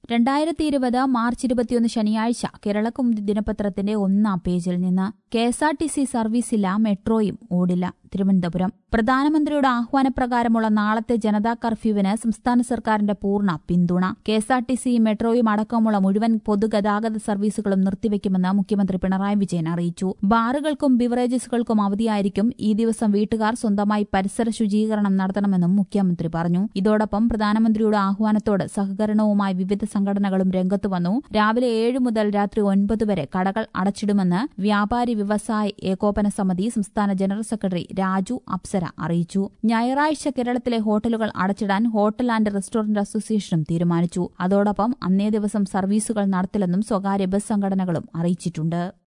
2020 March 21 ശനിയാഴ്ച കേരളകൗമുദി ദിനപത്രത്തിന്റെ ഒന്നാം പേജിൽ നിന്ന് കെഎസ്ആർടിസി സർവീസില്ല, മെട്രോയും ഓടില്ല. തിരുവനന്തപുരം. പ്രധാനമന്ത്രിയുടെ ആഹ്വാനപ്രകാരമുള്ള നാളത്തെ ജനതാ കർഫ്യൂവിന് സംസ്ഥാന സർക്കാരിന്റെ പൂർണ്ണ പിന്തുണ. കെഎസ്ആർടിസിയും മെട്രോയും അടക്കമുള്ള മുഴുവൻ പൊതുഗതാഗത സർവീസുകളും നിർത്തിവെക്കുമെന്ന് മുഖ്യമന്ത്രി പിണറായി വിജയൻ അറിയിച്ചു. ബാറുകൾക്കും ബിവറേജസുകൾക്കും അവധിയായിരിക്കും. ഈ ദിവസം വീട്ടുകാർ സ്വന്തമായി പരിസര ശുചീകരണം നടത്തണമെന്നും മുഖ്യമന്ത്രി പറഞ്ഞു. ഇതോടൊപ്പം പ്രധാനമന്ത്രിയുടെ ആഹ്വാനത്തോട് സഹകരണവുമായി വിവിധ സംഘടനകളും രംഗത്തു വന്നു. രാവിലെ 7 മുതൽ രാത്രി 9 വരെ കടകൾ അടച്ചിടുമെന്ന് വ്യാപാരി വ്യവസായ ഏകോപന സമിതി സംസ്ഥാന ജനറൽ സെക്രട്ടറി രാജു അപ്സര അറിയിച്ചു. ഞായറാഴ്ച കേരളത്തിലെ ഹോട്ടലുകൾ അടച്ചിടാൻ ഹോട്ടൽ ആന്റ് റെസ്റ്റോറന്റ് അസോസിയേഷനും തീരുമാനിച്ചു. അതോടൊപ്പം അന്നേ ദിവസം സർവീസുകൾ നടത്തില്ലെന്നും സ്വകാര്യ ബസ് സംഘടനകളും അറിയിച്ചിട്ടുണ്ട്.